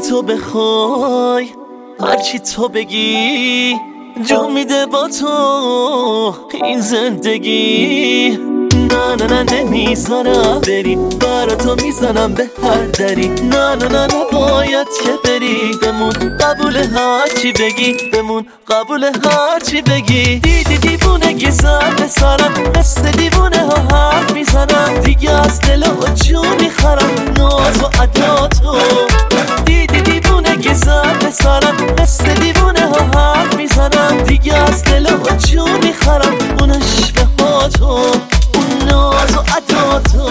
تو بخوای هرچی تو بگی جا میده با تو این زندگی. نه نه نه نمیذارم بری، برا تو میزنم به هر دری. نه نه نه نه باید که بری، بمون قبول هرچی بگی، بمون قبول هرچی بگی. دیدی دیوونگی زد به سرم، مثل دیوونه ها حرف میزنم، دیگه از دل و جون میخرم ناز و عداتو. دیدی دیوونگی زد به سرم، مثل دیوونه ها حرف میزنم، دیگه از دل و جون میخرم اون عشق هاتو، اون ناز و عداتو.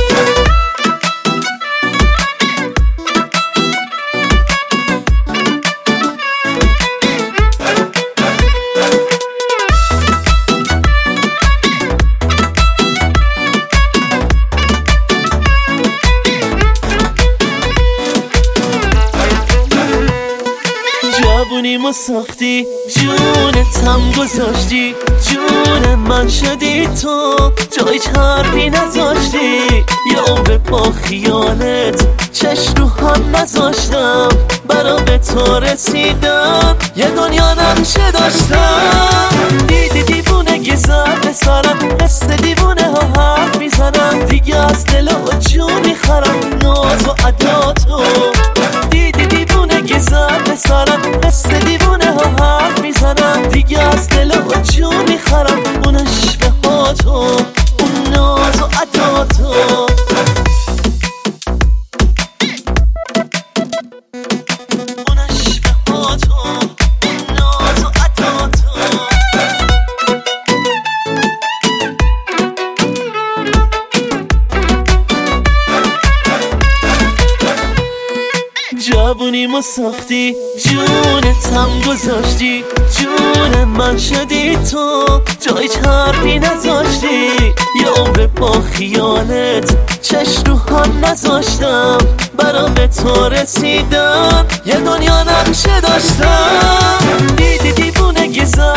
جوونیمو ساختی، جونتم گذاشتی، جون من شدی تو، جای حرفی نذاشتی. یا به پا خیالت چشم رو هم نذاشتم، برا به تو رسیدم یه دنیا نقشه داشتم. دیدی دیوونگی زد به سرم، مثل دیوونه ها حرف میزنم، دیگه از دل و جون میخرم ناز و عداتو. دیدی دیوونگی زد به سرم، مثل دیوونه ها حرف میزنم، دیگه از دل و جون میخرم اون عشق هاتو، اون ناز و عداتو. اون عشق هاتو، اون ناز و عداتو. جوونیمو ساختی، جونتم گذاشتی، جون من شدی تو، جای حرفی نذاشتی. یا به پا خیالت چشم رو هم نذاشتم، برا به تو رسیدم یه دنیا نقشه داشتم. دیدی دیوونگی زد